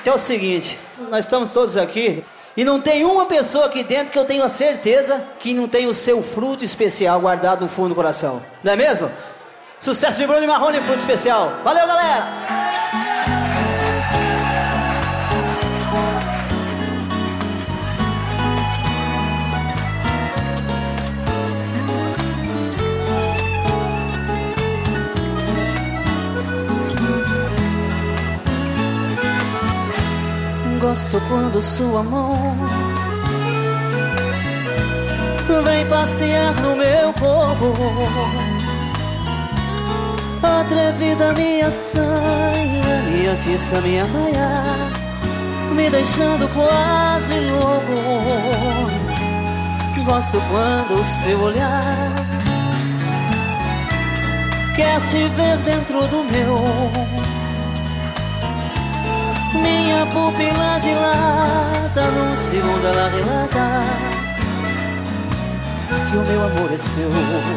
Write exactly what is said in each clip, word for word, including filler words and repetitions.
Que é o seguinte, nós estamos todos aqui e não tem uma pessoa aqui dentro que eu tenho a certeza que não tem o seu fruto especial guardado no fundo do coração. Não é mesmo? Sucesso de Bruno e Marrone, fruto especial. Valeu, galera! Gosto quando sua mão vem passear no meu corpo, atrevida minha saia, minha tiça, minha raia, me deixando quase louco. Gosto quando o seu olhar quer te ver dentro do meu. Minha pupila dilata, num segundo ela relata que o meu amor é seu.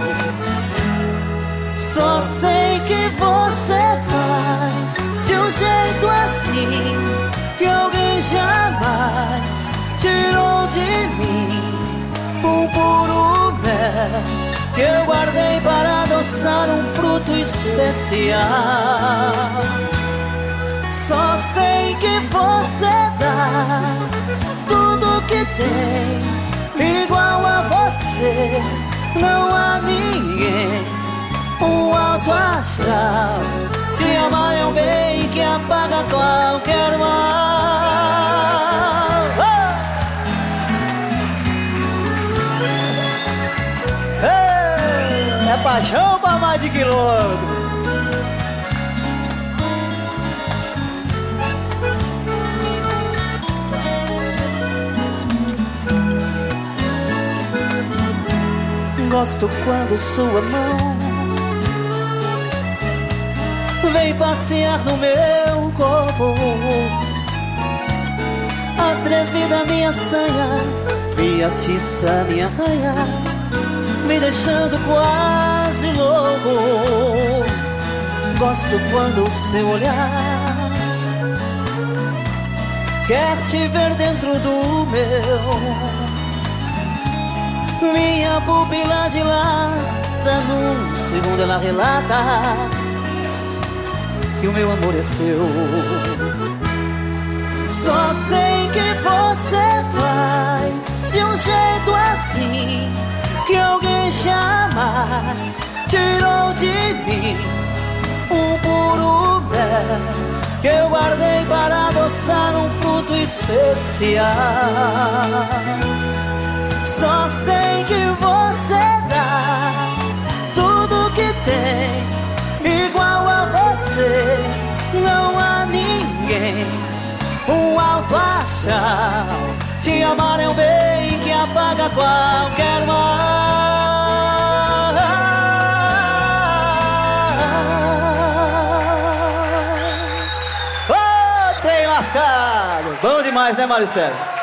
Só sei que você faz de um jeito assim que alguém jamais tirou de mim. Um puro mel que eu guardei para adoçar um fruto especial. Só sei que você dá tudo que tem, igual a você não há ninguém. Um alto astral, te amar é um bem que apaga qualquer mal. Oh! Ei, é paixão pra mais de quilômetro. Gosto quando sua mão vem passear no meu corpo, atrevida minha sanha, minha tiça, minha raia, me deixando quase louco. Gosto quando o seu olhar quer te ver dentro do meu. Minha pupila dilata, num segundo ela relata que o meu amor é seu. Só sei que você faz de um jeito assim que alguém jamais tirou de mim. Um puro mel que eu guardei para adoçar um fruto especial. Só sei que você dá tudo que tem, igual a você não há ninguém. Um alto astral, te amar é um bem que apaga qualquer mal. Ô, trem lascado! Bom demais, né, Maricela?